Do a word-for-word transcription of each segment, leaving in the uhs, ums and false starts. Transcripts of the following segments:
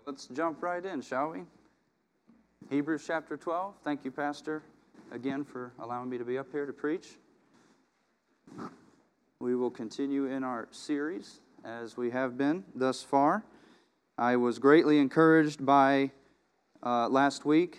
Let's jump right in, shall we? Hebrews chapter twelve. Thank you, Pastor, again for allowing me to be up here to preach. We will continue in our series as we have been thus far. I was greatly encouraged by uh, last week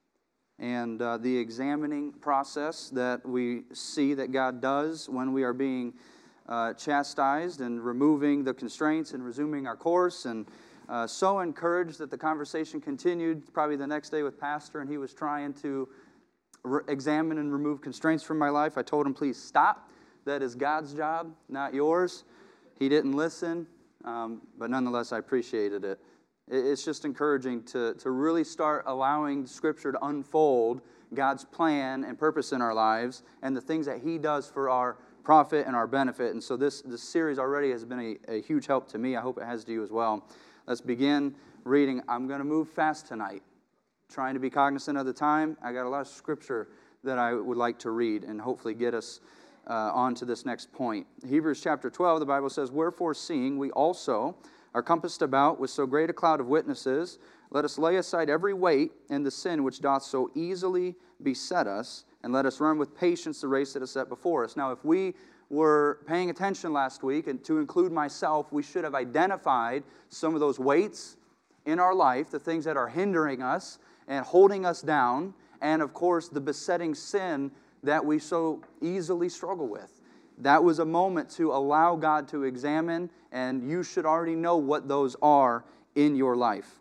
and uh, the examining process that we see that God does when we are being uh, chastised and removing the constraints and resuming our course. And uh, so encouraged that the conversation continued probably the next day with Pastor, and he was trying to re- examine and remove constraints from my life. I told him, please stop. That is God's job, not yours. He didn't listen, um, but nonetheless, I appreciated it. It's just encouraging to, to really start allowing Scripture to unfold God's plan and purpose in our lives and the things that He does for our profit and our benefit. And so this, this series already has been a, a huge help to me. I hope it has to you as well. Let's begin reading. I'm going to move fast tonight, trying to be cognizant of the time. I got a lot of Scripture that I would like to read and hopefully get us uh, on to this next point. Hebrews chapter twelve, the Bible says, "Wherefore seeing we also are compassed about with so great a cloud of witnesses, let us lay aside every weight and the sin which doth so easily beset us, and let us run with patience the race that is set before us." Now, if we were paying attention last week, and to include myself, we should have identified some of those weights in our life, the things that are hindering us and holding us down, and of course, the besetting sin that we so easily struggle with. That was a moment to allow God to examine, and you should already know what those are in your life.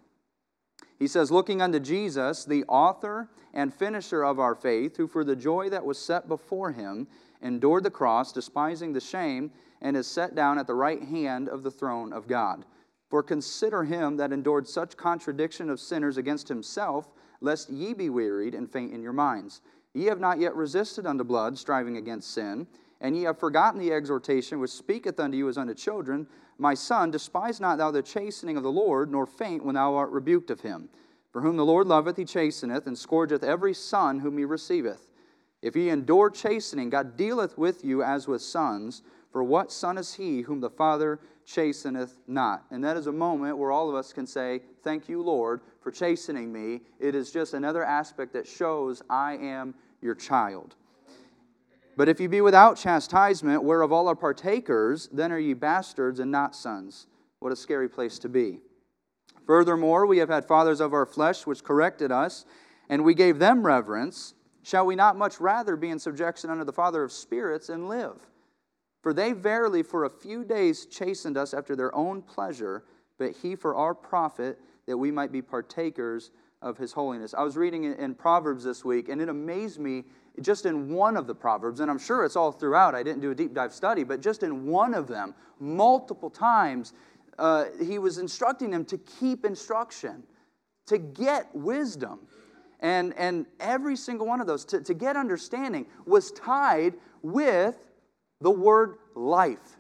He says, "Looking unto Jesus, the author and finisher of our faith, who for the joy that was set before Him endured the cross, despising the shame, and is set down at the right hand of the throne of God. For consider Him that endured such contradiction of sinners against Himself, lest ye be wearied and faint in your minds. Ye have not yet resisted unto blood, striving against sin, and ye have forgotten the exhortation which speaketh unto you as unto children. My son, despise not thou the chastening of the Lord, nor faint when thou art rebuked of Him. For whom the Lord loveth, He chasteneth, and scourgeth every son whom He receiveth. If ye endure chastening, God dealeth with you as with sons. For what son is he whom the Father chasteneth not?" And that is a moment where all of us can say, "Thank you, Lord, for chastening me." It is just another aspect that shows I am your child. "But if ye be without chastisement, whereof all are partakers, then are ye bastards and not sons." What a scary place to be. "Furthermore, we have had fathers of our flesh which corrected us, and we gave them reverence. Shall we not much rather be in subjection unto the Father of spirits and live? For they verily for a few days chastened us after their own pleasure, but He for our profit, that we might be partakers of His holiness." I was reading in Proverbs this week, and it amazed me just in one of the Proverbs, and I'm sure it's all throughout. I didn't do a deep dive study, but just in one of them, multiple times, uh, he was instructing them to keep instruction, to get wisdom. And, and every single one of those, to, to get understanding, was tied with the word life.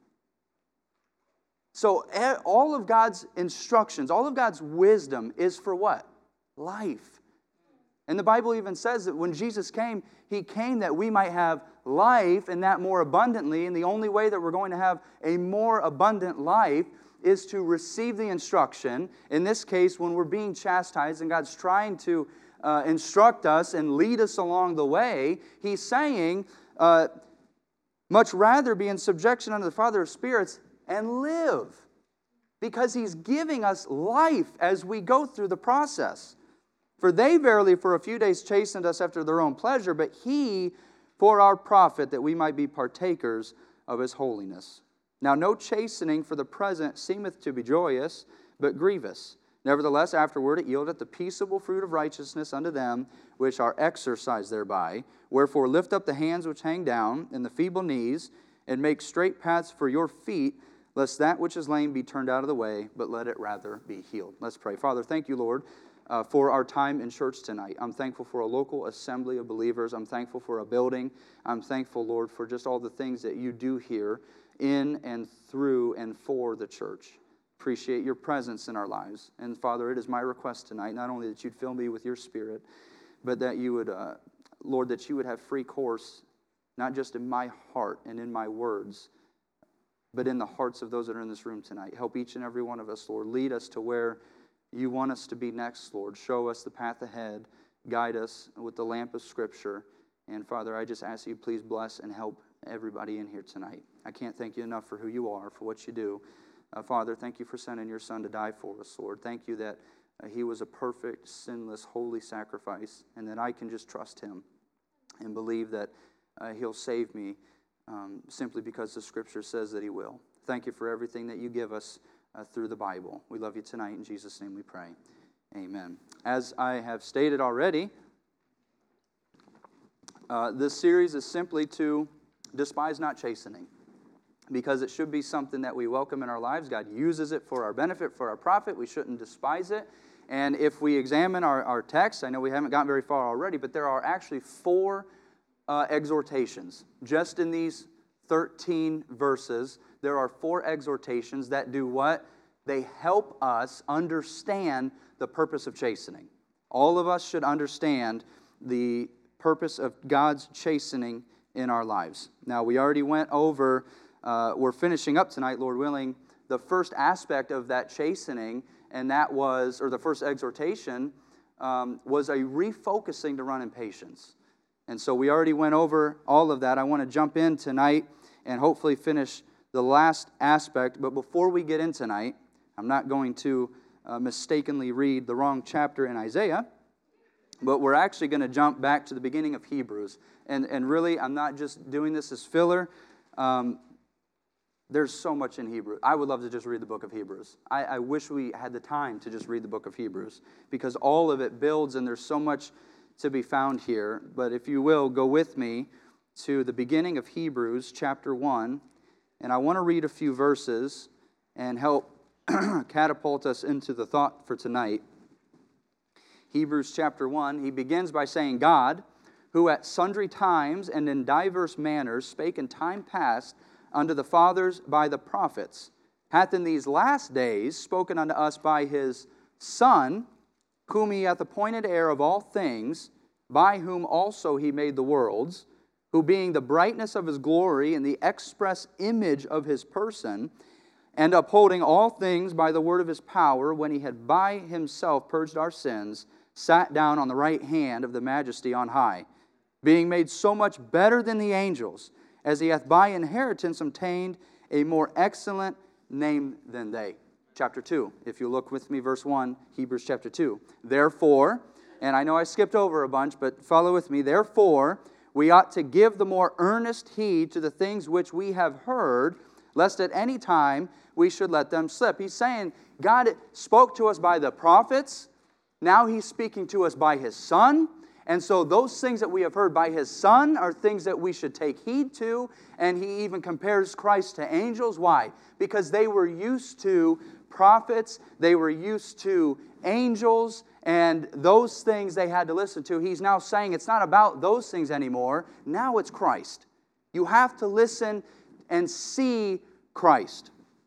So all of God's instructions, all of God's wisdom is for what? Life. And the Bible even says that when Jesus came, He came that we might have life, and that more abundantly. And the only way that we're going to have a more abundant life is to receive the instruction. In this case, when we're being chastised and God's trying to uh, instruct us and lead us along the way, He's saying, uh, much rather be in subjection unto the Father of spirits and live. Because He's giving us life as we go through the process. "For they verily for a few days chastened us after their own pleasure, but He for our profit, that we might be partakers of His holiness. Now no chastening for the present seemeth to be joyous, but grievous. Nevertheless afterward it yieldeth the peaceable fruit of righteousness unto them which are exercised thereby. Wherefore lift up the hands which hang down, and the feeble knees, and make straight paths for your feet, lest that which is lame be turned out of the way, but let it rather be healed." Let's pray. Father, thank you, Lord, uh, for our time in church tonight. I'm thankful for a local assembly of believers. I'm thankful for a building. I'm thankful, Lord, for just all the things that you do here in and through and for the church. Appreciate your presence in our lives. And Father, it is my request tonight, not only that you'd fill me with your Spirit, but that you would, uh, Lord, that you would have free course, not just in my heart and in my words, but in the hearts of those that are in this room tonight. Help each and every one of us, Lord. Lead us to where you want us to be next, Lord. Show us the path ahead. Guide us with the lamp of Scripture. And Father, I just ask you, please bless and help everybody in here tonight. I can't thank you enough for who you are, for what you do. Uh, Father, thank you for sending your Son to die for us, Lord. Thank you that uh, he was a perfect, sinless, holy sacrifice, and that I can just trust him and believe that uh, he'll save me um, simply because the Scripture says that he will. Thank you for everything that you give us uh, through the Bible. We love you tonight. In Jesus' name we pray. Amen. As I have stated already, uh, this series is simply to despise not chastening, because it should be something that we welcome in our lives. God uses it for our benefit, for our profit. We shouldn't despise it. And if we examine our, our text, I know we haven't gotten very far already, but there are actually four uh, exhortations. Just in these thirteen verses, there are four exhortations that do what? They help us understand the purpose of chastening. All of us should understand the purpose of God's chastening in our lives. Now, we already went over, uh, we're finishing up tonight, Lord willing, the first aspect of that chastening, and that was, or the first exhortation, um, was a refocusing to run in patience. And so we already went over all of that. I want to jump in tonight and hopefully finish the last aspect. But before we get in tonight, I'm not going to uh, mistakenly read the wrong chapter in Isaiah, but we're actually going to jump back to the beginning of Hebrews. And, and really, I'm not just doing this as filler. Um, there's so much in Hebrews. I would love to just read the book of Hebrews. I, I wish we had the time to just read the book of Hebrews, because all of it builds and there's so much to be found here. But if you will, go with me to the beginning of Hebrews chapter one. And I want to read a few verses and help catapult us into the thought for tonight. Hebrews chapter one, he begins by saying, God, who at sundry times and in divers manners spake in time past unto the fathers by the prophets, hath in these last days spoken unto us by his Son, whom he hath appointed heir of all things, by whom also he made the worlds, who being the brightness of his glory and the express image of his person, and upholding all things by the word of his power, when he had by himself purged our sins, sat down on the right hand of the majesty on high, being made so much better than the angels, as he hath by inheritance obtained a more excellent name than they. Chapter two, if you look with me, verse one, Hebrews chapter two. Therefore, and I know I skipped over a bunch, but follow with me. Therefore, we ought to give the more earnest heed to the things which we have heard, lest at any time we should let them slip. He's saying God spoke to us by the prophets. Now he's speaking to us by his Son. And so those things that we have heard by his Son are things that we should take heed to. And he even compares Christ to angels. Why? Because they were used to prophets. They were used to angels. And those things they had to listen to. He's now saying it's not about those things anymore. Now it's Christ. You have to listen and see Christ.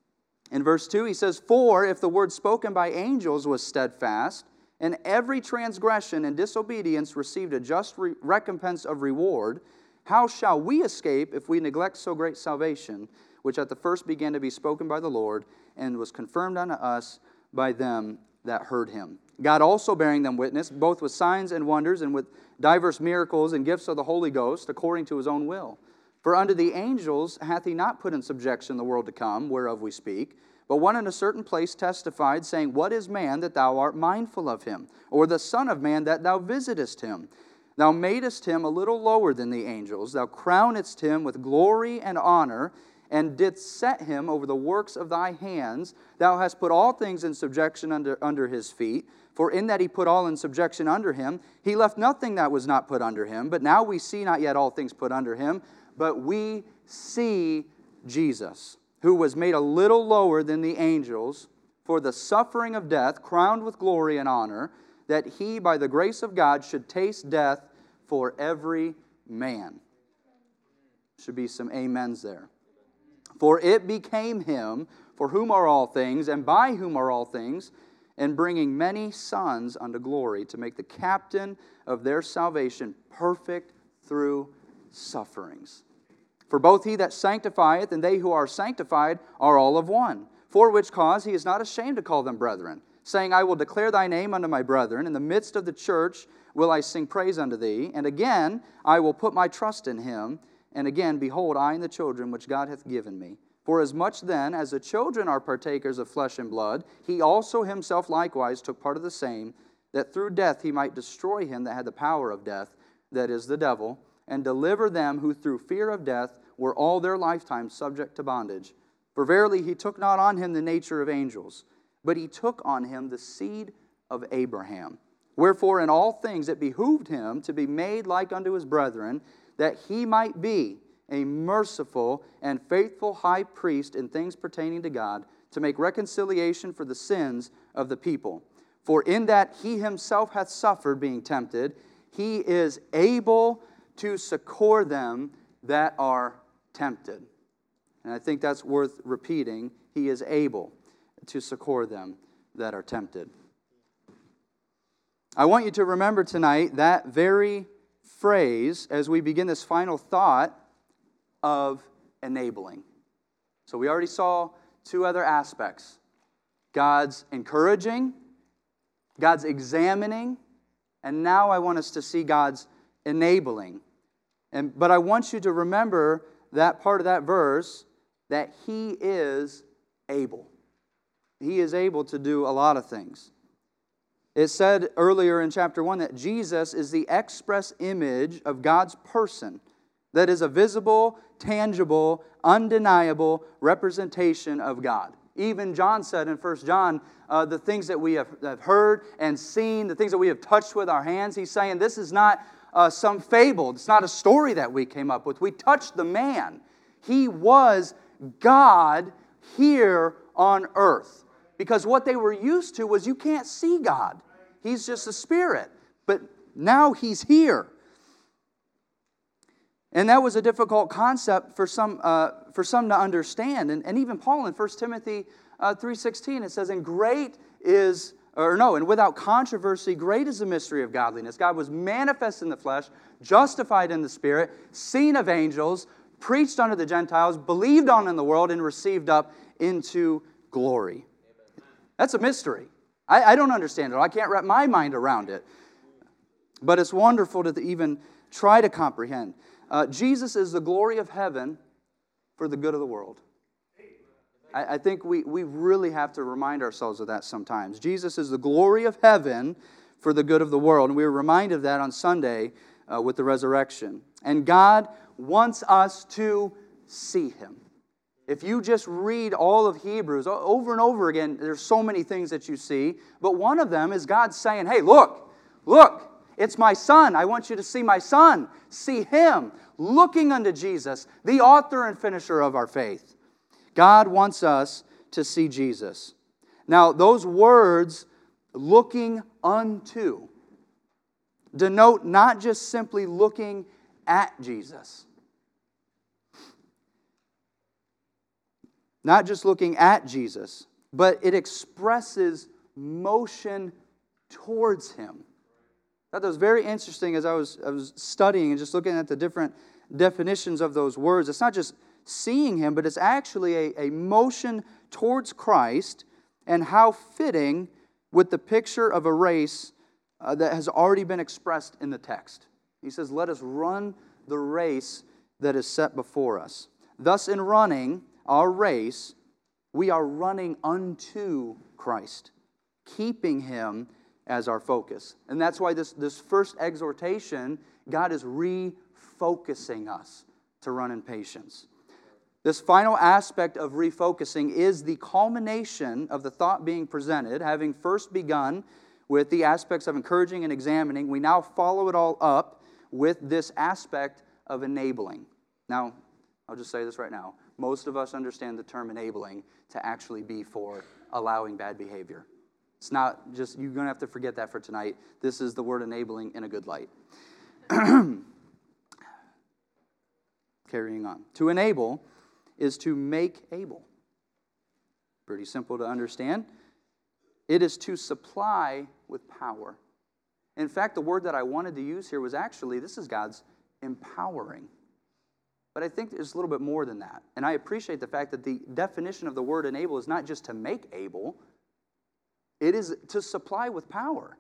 In verse two, he says, For if the word spoken by angels was steadfast, and every transgression and disobedience received a just re- recompense of reward, how shall we escape if we neglect so great salvation, which at the first began to be spoken by the Lord, and was confirmed unto us by them that heard him? God also bearing them witness, both with signs and wonders, and with divers miracles and gifts of the Holy Ghost, according to his own will. For unto the angels hath he not put in subjection the world to come, whereof we speak. But one in a certain place testified, saying, What is man that thou art mindful of him? Or the son of man that thou visitest him? Thou madest him a little lower than the angels. Thou crownedst him with glory and honor, and didst set him over the works of thy hands. Thou hast put all things in subjection under, under his feet. For in that he put all in subjection under him, he left nothing that was not put under him. But now we see not yet all things put under him, but we see Jesus, who was made a little lower than the angels, for the suffering of death, crowned with glory and honor, that he, by the grace of God, should taste death for every man. Should be some amens there. For it became him, for whom are all things, and by whom are all things, and bringing many sons unto glory, to make the captain of their salvation perfect through sufferings. For both he that sanctifieth and they who are sanctified are all of one. For which cause he is not ashamed to call them brethren, saying, I will declare thy name unto my brethren. In the midst of the church will I sing praise unto thee. And again I will put my trust in him. And again, behold, I and the children which God hath given me. For as much then as the children are partakers of flesh and blood, he also himself likewise took part of the same, that through death he might destroy him that had the power of death, that is the devil, and deliver them who through fear of death were all their lifetime subject to bondage. For verily he took not on him the nature of angels, but he took on him the seed of Abraham. Wherefore in all things it behooved him to be made like unto his brethren, that he might be a merciful and faithful high priest in things pertaining to God, to make reconciliation for the sins of the people. For in that he himself hath suffered being tempted, he is able to succor them that are tempted. And I think that's worth repeating. He is able to succor them that are tempted. I want you to remember tonight that very phrase as we begin this final thought of enabling. So we already saw two other aspects. God's encouraging, God's examining, and now I want us to see God's enabling. And but I want you to remember that part of that verse, that He is able. He is able to do a lot of things. It said earlier in chapter one that Jesus is the express image of God's person, that is a visible, tangible, undeniable representation of God. Even John said in First John, uh, the things that we have, have heard and seen, the things that we have touched with our hands, he's saying this is not uh, some fable. It's not a story that we came up with. We touched the man. He was God here on earth. Because what they were used to was you can't see God. He's just a spirit. But now He's here. And that was a difficult concept for some uh, for some to understand. And, and even Paul in First Timothy uh, three sixteen, it says, and great is, or no, and without controversy, great is the mystery of godliness. God was manifest in the flesh, justified in the spirit, seen of angels, preached unto the Gentiles, believed on in the world, and received up into glory. That's a mystery. I, I don't understand it. I can't wrap my mind around it. But it's wonderful to even try to comprehend. Uh, Jesus is the glory of heaven for the good of the world. I, I think we, we really have to remind ourselves of that sometimes. Jesus is the glory of heaven for the good of the world. And we were reminded of that on Sunday uh, with the resurrection. And God wants us to see Him. If you just read all of Hebrews over and over again, there's so many things that you see. But one of them is God saying, hey, look, look, it's my Son. I want you to see my Son. See Him, looking unto Jesus, the author and finisher of our faith. God wants us to see Jesus. Now, those words, looking unto, denote not just simply looking at Jesus. Not just looking at Jesus, but it expresses motion towards Him. I thought that was very interesting as I was, I was studying and just looking at the different definitions of those words. It's not just seeing Him, but it's actually a, a motion towards Christ, and how fitting with the picture of a race uh, that has already been expressed in the text. He says, let us run the race that is set before us. Thus in running our race, we are running unto Christ, keeping Him as our focus. And that's why this, this first exhortation, God is refocusing us to run in patience. This final aspect of refocusing is the culmination of the thought being presented, having first begun with the aspects of encouraging and examining. We now follow it all up with this aspect of enabling. Now, I'll just say this right now. Most of us understand the term enabling to actually be for allowing bad behavior. It's not just, you're going to have to forget that for tonight. This is the word enabling in a good light. Carrying on. To enable is to make able. Pretty simple to understand. It is to supply with power. In fact, the word that I wanted to use here was actually, this is God's empowering. But I think there's a little bit more than that. And I appreciate the fact that the definition of the word enable is not just to make able, It is to supply with power.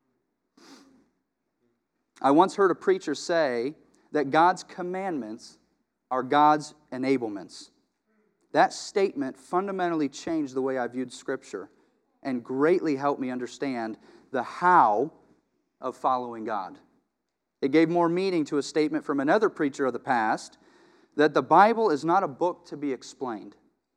I once heard a preacher say that God's commandments are God's enablements. That statement fundamentally changed the way I viewed Scripture and greatly helped me understand the how of following God. It gave more meaning to a statement from another preacher of the past that the Bible is not a book to be explained.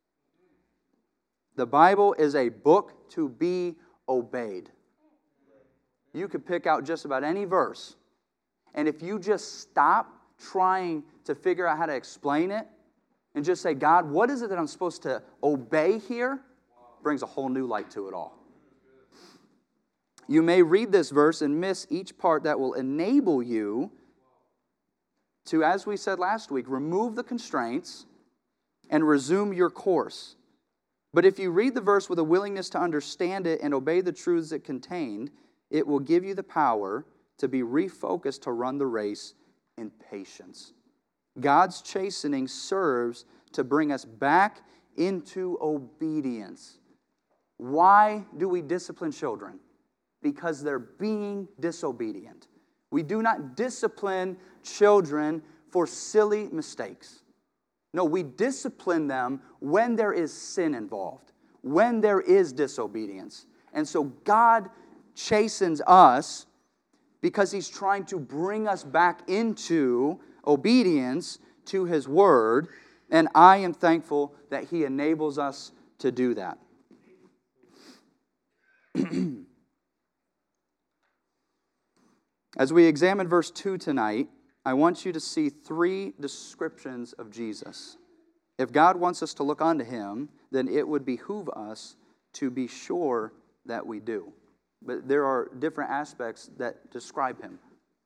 The Bible is a book to be obeyed. You could pick out just about any verse, and if you just stop trying to figure out how to explain it and just say, God, what is it that I'm supposed to obey here? Brings a whole new light to it all. You may read this verse and miss each part that will enable you to, as we said last week, remove the constraints and resume your course. But if you read the verse with a willingness to understand it and obey the truths it contained, it will give you the power to be refocused to run the race in patience. God's chastening serves to bring us back into obedience. Why do we discipline children? Because they're being disobedient. We do not discipline children for silly mistakes. No, we discipline them when there is sin involved, when there is disobedience. And so God chastens us because He's trying to bring us back into obedience to His Word, and I am thankful that He enables us to do that. As we examine verse two tonight, I want you to see three descriptions of Jesus. If God wants us to look unto Him, then it would behoove us to be sure that we do. But there are different aspects that describe Him.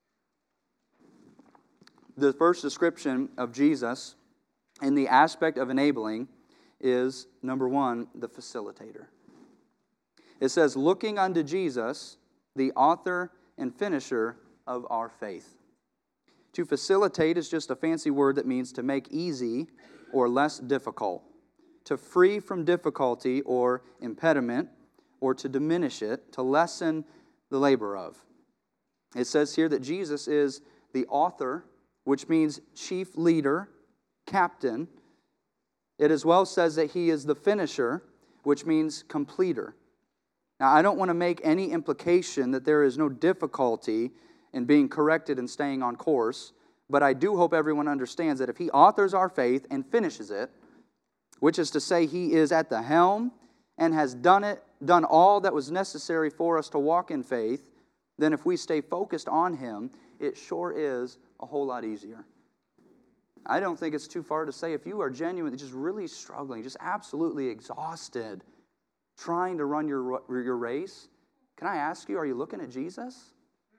The first description of Jesus in the aspect of enabling is, number one, the facilitator. It says, looking unto Jesus, the author and finisher of our faith. To facilitate is just a fancy word that means to make easy or less difficult, to free from difficulty or impediment, or to diminish it, to lessen the labor of. It says here that Jesus is the author, which means chief leader, captain. It as well says that He is the finisher, which means completer. Now, I don't want to make any implication that there is no difficulty in being corrected and staying on course, but I do hope everyone understands that if He authors our faith and finishes it, which is to say He is at the helm and has done it, done all that was necessary for us to walk in faith, then if we stay focused on Him, it sure is a whole lot easier. I don't think it's too far to say if you are genuinely just really struggling, just absolutely exhausted, trying to run your, your race, can I ask you, are you looking at Jesus?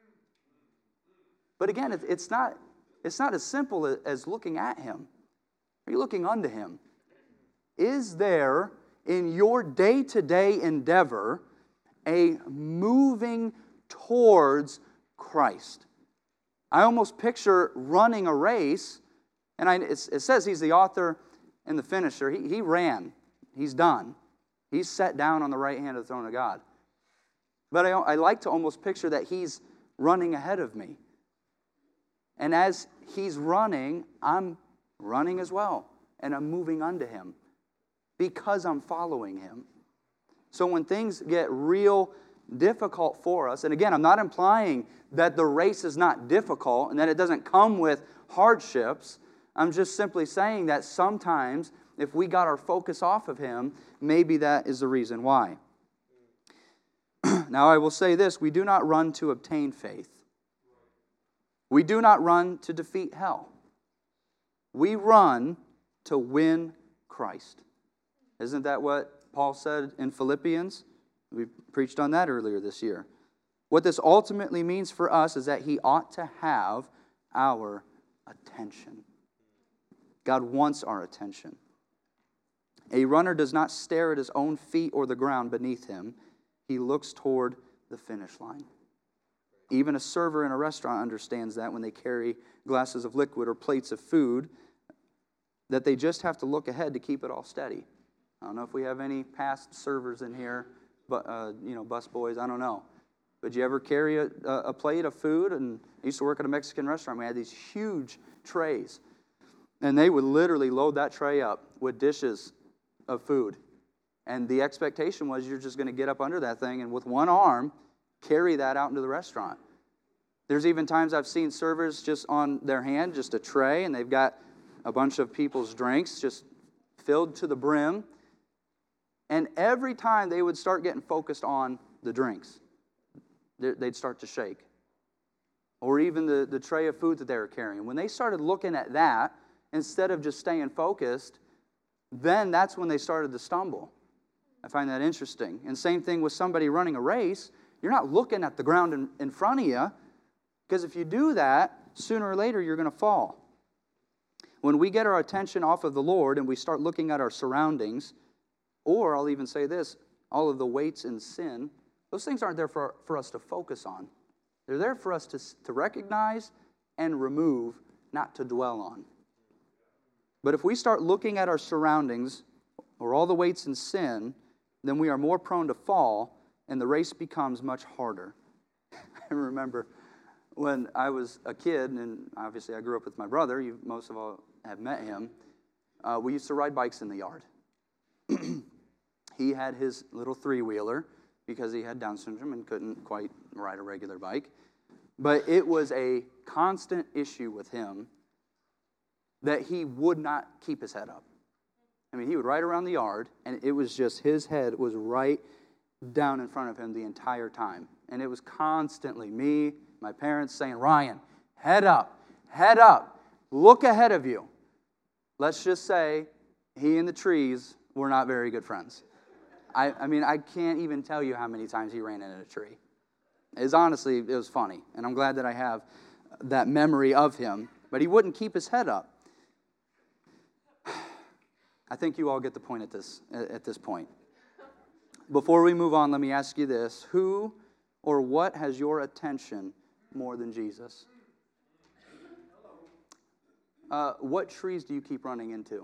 But again, it's not, it's not as simple as looking at Him. Are you looking unto Him? Is there in your day-to-day endeavor a moving towards Christ? I almost picture running a race, and I, it, it says He's the author and the finisher. He, he ran. He's done. He's sat down on the right hand of the throne of God. But I, I like to almost picture that He's running ahead of me. And as He's running, I'm running as well. And I'm moving unto Him because I'm following Him. So when things get real difficult for us, and again, I'm not implying that the race is not difficult and that it doesn't come with hardships. I'm just simply saying that sometimes if we got our focus off of Him, maybe that is the reason why. Now I will say this, we do not run to obtain faith. We do not run to defeat hell. We run to win Christ. Isn't that what Paul said in Philippians? We preached on that earlier this year. What this ultimately means for us is that He ought to have our attention. God wants our attention. A runner does not stare at his own feet or the ground beneath him. He looks toward the finish line. Even a server in a restaurant understands that when they carry glasses of liquid or plates of food, that they just have to look ahead to keep it all steady. I don't know if we have any past servers in here, but uh, you know, bus boys, I don't know. But you ever carry a, a plate of food? And I used to work at a Mexican restaurant. We had these huge trays. And they would literally load that tray up with dishes of food. And the expectation was you're just going to get up under that thing and with one arm, carry that out into the restaurant. There's even times I've seen servers just on their hand, just a tray, and they've got a bunch of people's drinks just filled to the brim. And every time they would start getting focused on the drinks, they'd start to shake. Or even the, the tray of food that they were carrying. When they started looking at that, instead of just staying focused, then that's when they started to stumble. I find that interesting. And same thing with somebody running a race. You're not looking at the ground in, in front of you, because if you do that, sooner or later you're going to fall. When we get our attention off of the Lord and we start looking at our surroundings, or I'll even say this, all of the weights in sin, those things aren't there for, for us to focus on. They're there for us to, to recognize and remove, not to dwell on. But if we start looking at our surroundings or all the weights in sin, then we are more prone to fall, and the race becomes much harder. I remember when I was a kid, and obviously I grew up with my brother, you most of all have met him, uh, we used to ride bikes in the yard. He had his little three-wheeler because he had Down syndrome and couldn't quite ride a regular bike. But it was a constant issue with him that he would not keep his head up. I mean, he would ride around the yard, and it was just his head was right down in front of him the entire time. And it was constantly me, my parents saying, Ryan, head up, head up, look ahead of you. Let's just say he and the trees were not very good friends. I, I mean, I can't even tell you how many times he ran into a tree. It's honestly, it was funny, and I'm glad that I have that memory of him. But he wouldn't keep his head up. I think you all get the point at this at this point. Before we move on, let me ask you this. Who or what has your attention more than Jesus? Uh, what trees do you keep running into?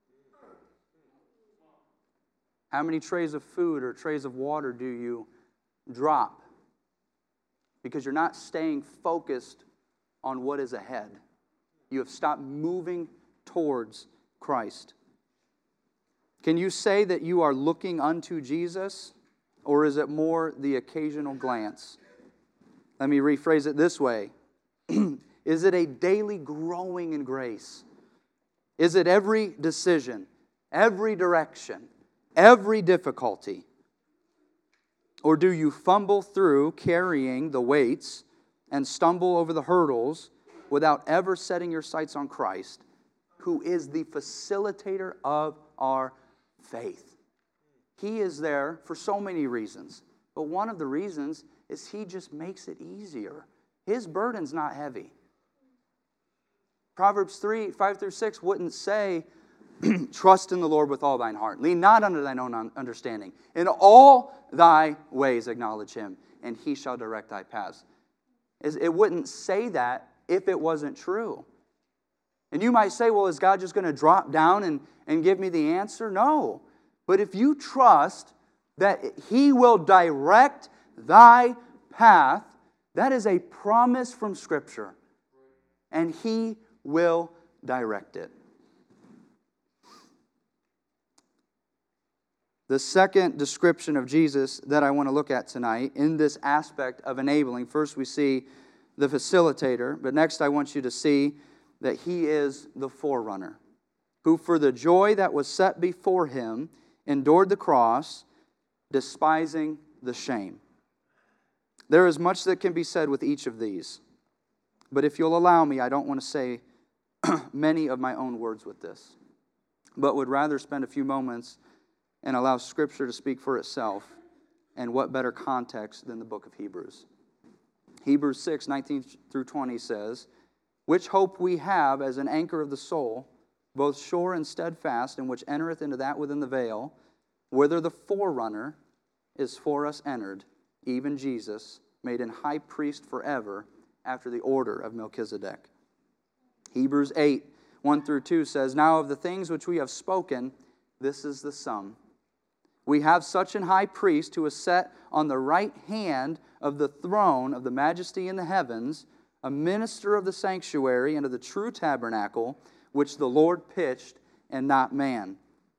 How many trays of food or trays of water do you drop? Because you're not staying focused on what is ahead. You have stopped moving towards Christ. Can you say that you are looking unto Jesus, or is it more the occasional glance? Let me rephrase it this way. Is it a daily growing in grace? Is it every decision, every direction, every difficulty? Or do you fumble through carrying the weights and stumble over the hurdles without ever setting your sights on Christ, who is the facilitator of our faith? He is there for so many reasons, but one of the reasons is He just makes it easier. His burden's not heavy. Proverbs three, five through six wouldn't say, trust in the Lord with all thine heart. Lean not unto thine own understanding. In all thy ways acknowledge Him, and He shall direct thy paths. It wouldn't say that if it wasn't true. And you might say, well, is God just going to drop down and, and give me the answer? No. But if you trust that He will direct thy path, that is a promise from Scripture. And He will direct it. The second description of Jesus that I want to look at tonight in this aspect of enabling, first we see the facilitator, but next I want you to see that He is the forerunner, who for the joy that was set before Him endured the cross, despising the shame. There is much that can be said with each of these, but if you'll allow me, I don't want to say many of my own words with this, but would rather spend a few moments and allow Scripture to speak for itself, and what better context than the book of Hebrews. Hebrews six, nineteen through twenty says, which hope we have as an anchor of the soul, both sure and steadfast, and which entereth into that within the veil, whither the forerunner is for us entered, even Jesus, made an high priest forever, after the order of Melchizedek. Hebrews eight, one through two says, now of the things which we have spoken, this is the sum. We have such an high priest who is set on the right hand of the throne of the majesty in the heavens, a minister of the sanctuary and of the true tabernacle, which the Lord pitched and not man.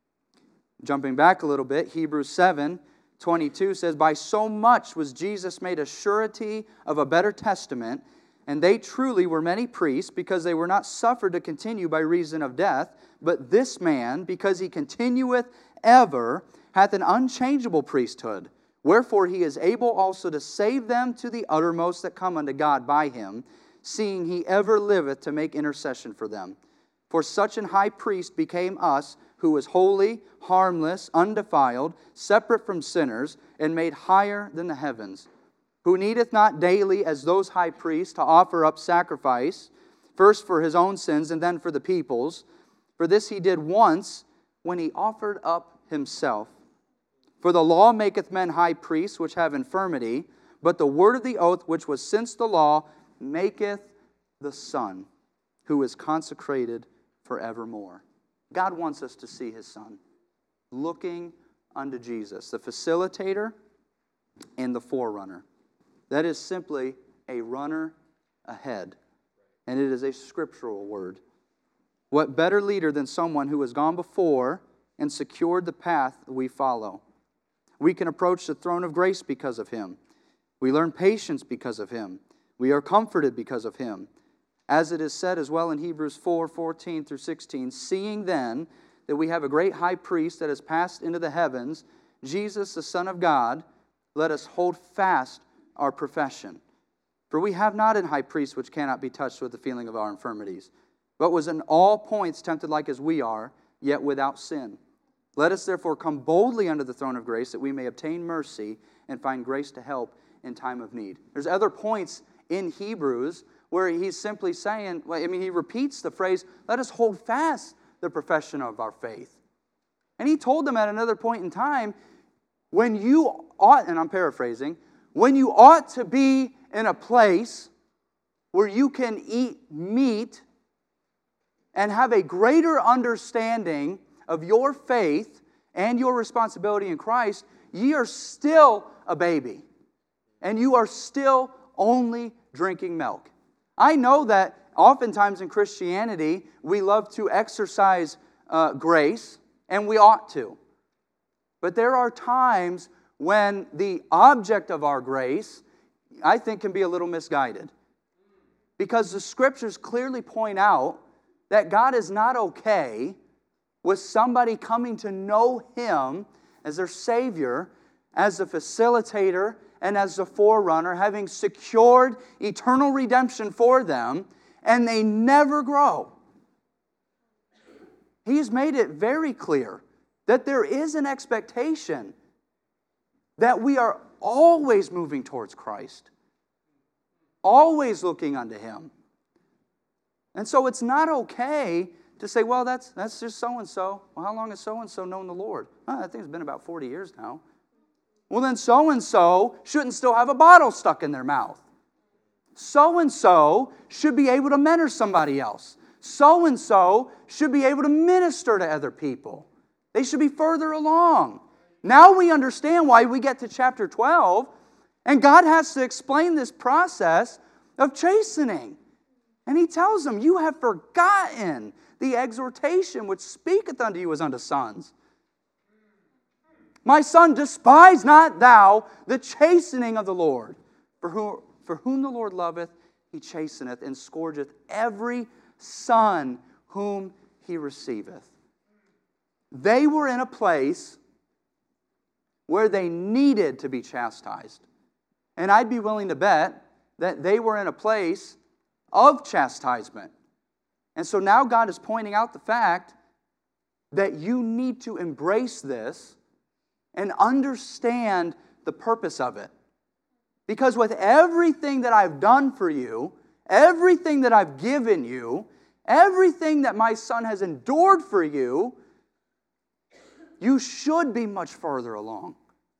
Jumping back a little bit, Hebrews seven twenty-two says, by so much was Jesus made a surety of a better testament, and they truly were many priests, because they were not suffered to continue by reason of death. But this man, because he continueth ever, hath an unchangeable priesthood. Wherefore he is able also to save them to the uttermost that come unto God by him, seeing he ever liveth to make intercession for them. For such an high priest became us, who is holy, harmless, undefiled, separate from sinners, and made higher than the heavens, who needeth not daily, as those high priests, to offer up sacrifice, first for his own sins and then for the people's. For this he did once, when he offered up himself. For the law maketh men high priests, which have infirmity, but the word of the oath, which was since the law, maketh the Son, who is consecrated forevermore. God wants us to see His Son, looking unto Jesus, the facilitator and the forerunner. That is simply a runner ahead, and it is a scriptural word. What better leader than someone who has gone before and secured the path we follow? We can approach the throne of grace because of Him. We learn patience because of Him. We are comforted because of Him. As it is said as well in Hebrews four, fourteen through sixteen, seeing then that we have a great high priest that has passed into the heavens, Jesus the Son of God, let us hold fast our profession. For we have not an high priest which cannot be touched with the feeling of our infirmities, but was in all points tempted like as we are, yet without sin. Let us therefore come boldly under the throne of grace, that we may obtain mercy and find grace to help in time of need. There's other points in Hebrews where he's simply saying, well, I mean, he repeats the phrase, let us hold fast the profession of our faith. And he told them at another point in time, when you ought, and I'm paraphrasing, when you ought to be in a place where you can eat meat and have a greater understanding of your faith and your responsibility in Christ, ye are still a baby. And you are still only drinking milk. I know that oftentimes in Christianity, we love to exercise uh, grace, and we ought to. But there are times when the object of our grace, I think, can be a little misguided. Because the Scriptures clearly point out that God is not okay with somebody coming to know Him as their Savior, as the facilitator, and as the forerunner, having secured eternal redemption for them, and they never grow. He's made it very clear that there is an expectation that we are always moving towards Christ, always looking unto Him. And so it's not okay to say, well, that's, that's just so-and-so. Well, how long has so-and-so known the Lord? Oh, I think it's been about forty years now. Well, then so-and-so shouldn't still have a bottle stuck in their mouth. So-and-so should be able to mentor somebody else. So-and-so should be able to minister to other people. They should be further along. Now we understand why we get to chapter twelve, and God has to explain this process of chastening. And He tells them, you have forgotten the exhortation which speaketh unto you as unto sons. My son, despise not thou the chastening of the Lord. For whom, for whom the Lord loveth, He chasteneth, and scourgeth every son whom He receiveth. They were in a place where they needed to be chastised. And I'd be willing to bet that they were in a place of chastisement. And so now God is pointing out the fact that you need to embrace this and understand the purpose of it. Because with everything that I've done for you, everything that I've given you, everything that my son has endured for you, you should be much further along.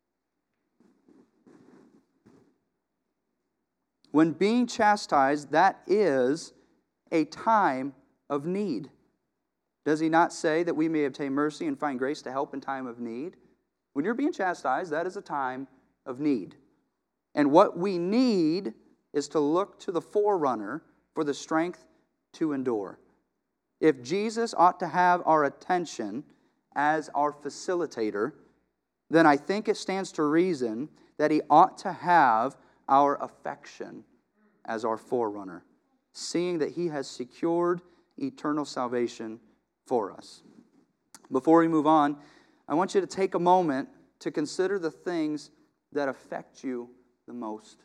When being chastised, that is a time of need. Does He not say that we may obtain mercy and find grace to help in time of need? When you're being chastised, that is a time of need. And what we need is to look to the forerunner for the strength to endure. If Jesus ought to have our attention as our facilitator, then I think it stands to reason that He ought to have our affection as our forerunner, seeing that He has secured eternal salvation for us. Before we move on, I want you to take a moment to consider the things that affect you the most.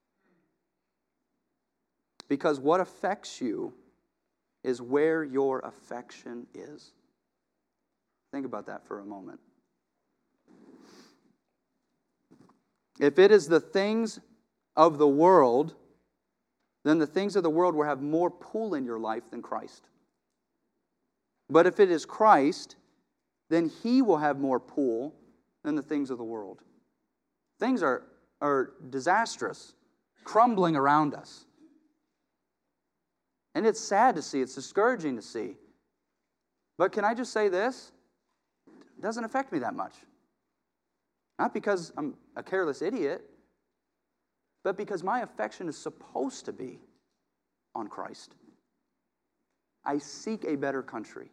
Because what affects you is where your affection is. Think about that for a moment. If it is the things of the world, then the things of the world will have more pull in your life than Christ. But if it is Christ, then He will have more pull than the things of the world. Things are, are disastrous, crumbling around us. And it's sad to see, it's discouraging to see. But can I just say this? It doesn't affect me that much. Not because I'm a careless idiot, but because my affection is supposed to be on Christ. I seek a better country.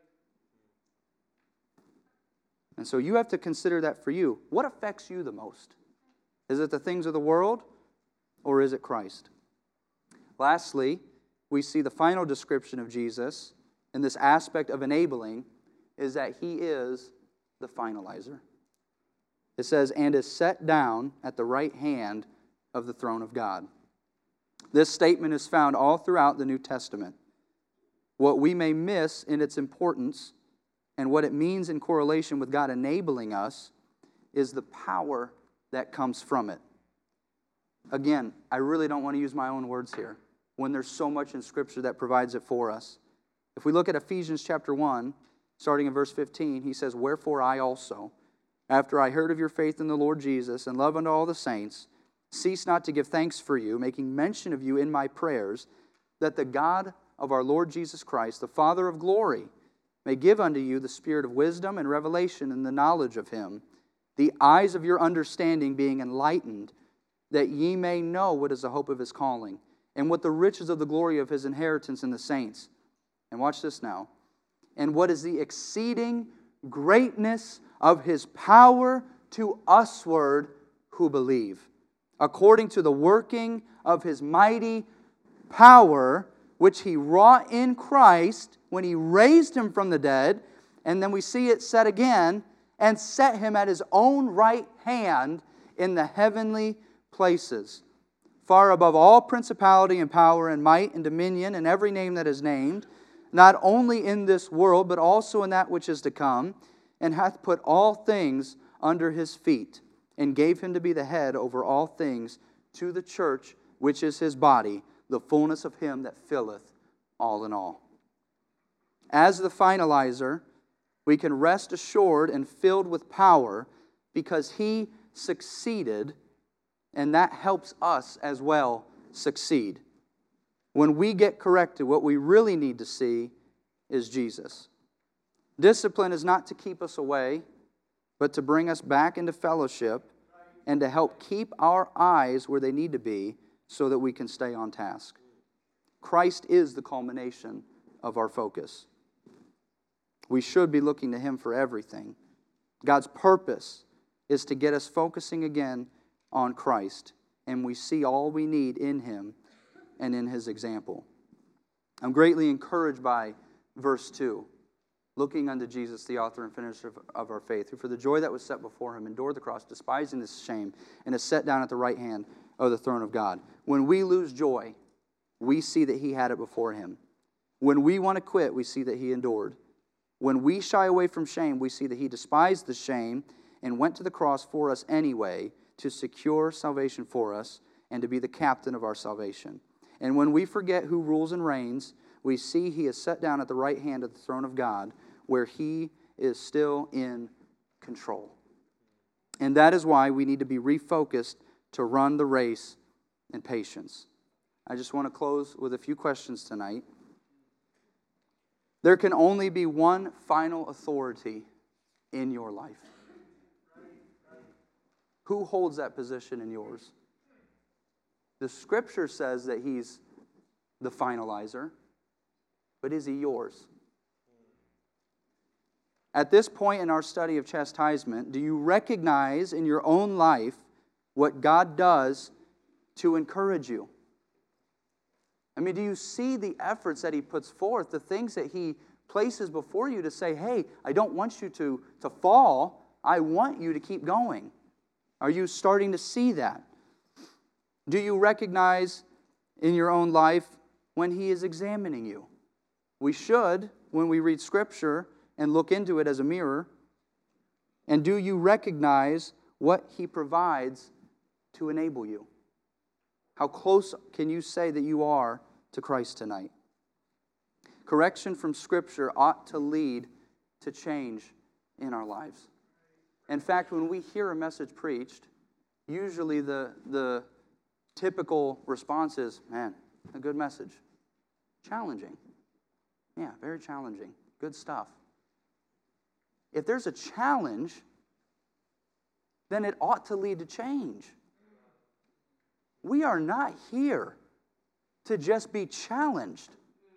And so you have to consider that for you. What affects you the most? Is it the things of the world, or is it Christ? Lastly, we see the final description of Jesus in this aspect of enabling is that He is the finalizer. It says, and is set down at the right hand of the throne of God. This statement is found all throughout the New Testament. What we may miss in its importance and what it means in correlation with God enabling us is the power that comes from it. Again, I really don't want to use my own words here when there's so much in Scripture that provides it for us. If we look at Ephesians chapter one, starting in verse fifteen, he says, wherefore I also, after I heard of your faith in the Lord Jesus and love unto all the saints, cease not to give thanks for you, making mention of you in my prayers, that the God of our Lord Jesus Christ, the Father of glory, may give unto you the spirit of wisdom and revelation in the knowledge of Him, the eyes of your understanding being enlightened, that ye may know what is the hope of His calling, and what the riches of the glory of His inheritance in the saints. And watch this now. And what is the exceeding greatness of His power to usward who believe, according to the working of His mighty power, which He wrought in Christ when He raised Him from the dead. And then we see it said again, and set Him at His own right hand in the heavenly places, far above all principality and power and might and dominion and every name that is named, not only in this world, but also in that which is to come, and hath put all things under His feet, and gave Him to be the head over all things to the church, which is His body, the fullness of Him that filleth all in all. As the finalizer, we can rest assured and filled with power because He succeeded, and that helps us as well succeed. When we get corrected, what we really need to see is Jesus. Discipline is not to keep us away, but to bring us back into fellowship and to help keep our eyes where they need to be so that we can stay on task. Christ is the culmination of our focus. We should be looking to Him for everything. God's purpose is to get us focusing again on Christ, and we see all we need in Him and in His example. I'm greatly encouraged by verse two. Looking unto Jesus, the author and finisher of, of our faith, who for the joy that was set before Him endured the cross, despising the shame, and is set down at the right hand of the throne of God. When we lose joy, we see that He had it before Him. When we want to quit, we see that He endured. When we shy away from shame, we see that He despised the shame and went to the cross for us anyway to secure salvation for us and to be the captain of our salvation. And when we forget who rules and reigns, we see He is set down at the right hand of the throne of God, where He is still in control. And that is why we need to be refocused to run the race in patience. I just want to close with a few questions tonight. There can only be one final authority in your life. Who holds that position in yours? The Scripture says that He's the finalizer, but is He yours? At this point in our study of chastisement, do you recognize in your own life what God does to encourage you? I mean, do you see the efforts that He puts forth, the things that He places before you to say, hey, I don't want you to, to fall, I want you to keep going? Are you starting to see that? Do you recognize in your own life when He is examining you? We should, when we read Scripture and look into it as a mirror. And do you recognize what He provides to enable you? How close can you say that you are to Christ tonight? Correction from Scripture ought to lead to change in our lives. In fact, when we hear a message preached, usually the, the typical response is, man, a good message. Challenging. Yeah, very challenging. Good stuff. If there's a challenge, then it ought to lead to change. We are not here to just be challenged.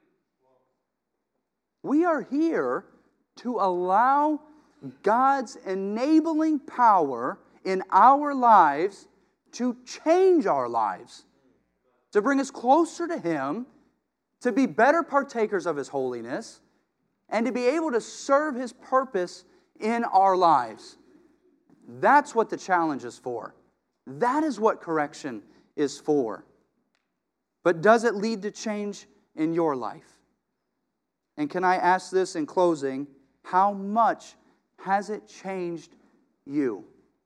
We are here to allow God's enabling power in our lives to change our lives, to bring us closer to Him, to be better partakers of His holiness, and to be able to serve His purpose in our lives. That's what the challenge is for. That is what correction is for. But does it lead to change in your life? And can I ask this in closing, how much has it changed you?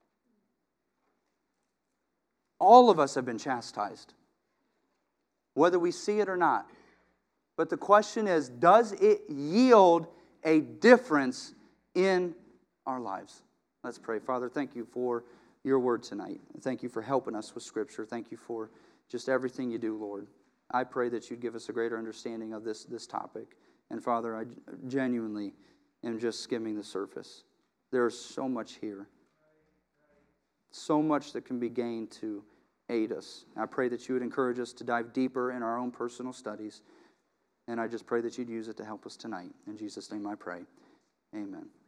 All of us have been chastised, whether we see it or not. But the question is, does it yield a difference in our lives? Let's pray. Father, thank you for your word tonight. Thank you for helping us with Scripture. Thank you for just everything you do, Lord. I pray that you'd give us a greater understanding of this, this topic. And Father, I genuinely am just skimming the surface. There is so much here. So much that can be gained to aid us. I pray that you would encourage us to dive deeper in our own personal studies. And I just pray that you'd use it to help us tonight. In Jesus' name I pray. Amen.